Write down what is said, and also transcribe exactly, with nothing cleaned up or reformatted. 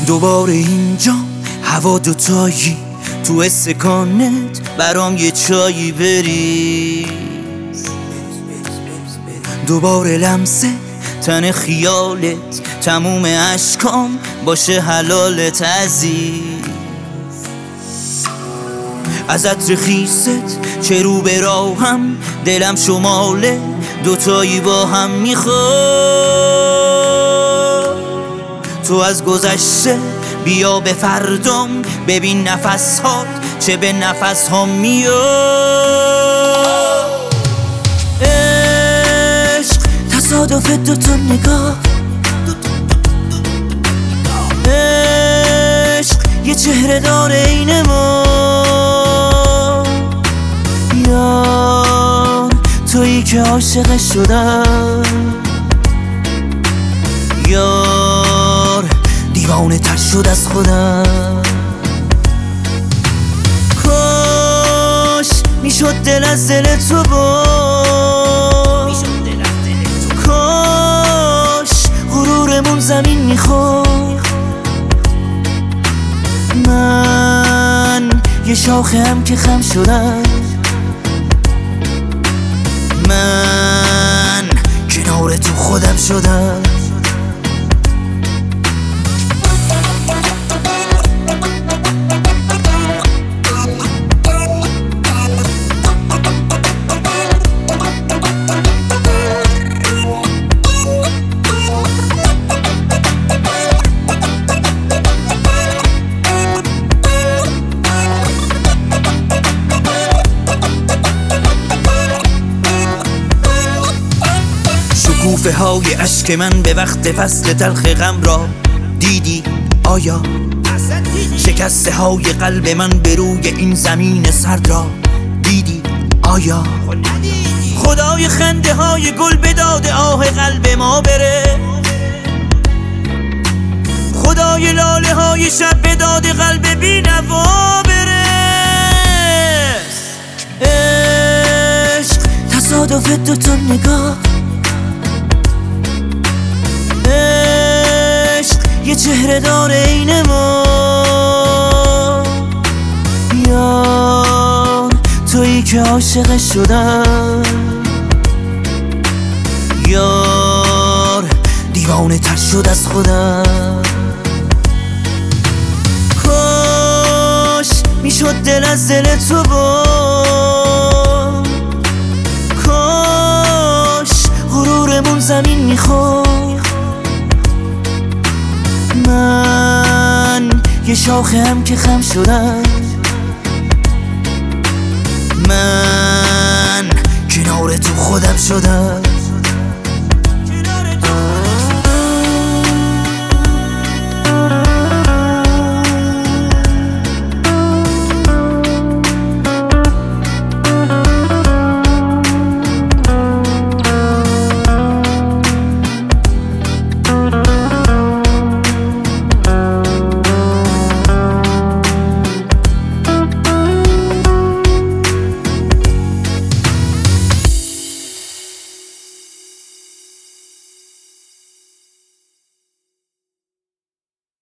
دوباره اینجا هوا دوتایی، تو استکانت برام یه چایی بریز. دوباره لمسه تن خیالت، تموم اشکام باشه حلالت عزیز. از عطر خیست چه رو به راهم، دلم شماله دوتایی با هم میخواد. تو از گذشته بیا به فردام، ببین نفس هات چه به نفس ها میاد. عشق تصادف دوتا نگاه، عشق یه چهره داره این ما. یار تویی که عاشق شدم، یار دیوانه تر شد از خودم. کاش میشد دل از دل تو باز، کاش غرورمون زمین میخورد. من یه شاخه هم که خم شدم، من کنار تو خودم شدم. شکوفه های عشق من به وقت فصل تلخ غم را دیدی آیا؟ شکسته های قلب من به روی این زمین سرد را دیدی آیا؟ خدای خنده های گل به داد آه قلب ما بره، خدای لاله های شب به داد قلب بی نوا بره. عشق تصادف دوتا نگاه، عشق یه چهره داره این ما. یار تویی که عاشق شدم، یار دیوانه تر شد از خودم. کاش میشد دل از دل تو باز، کاش غرورمون زمین میخورد. من یه شاخه هم که خم شدم، من کنار تو خودم شدم.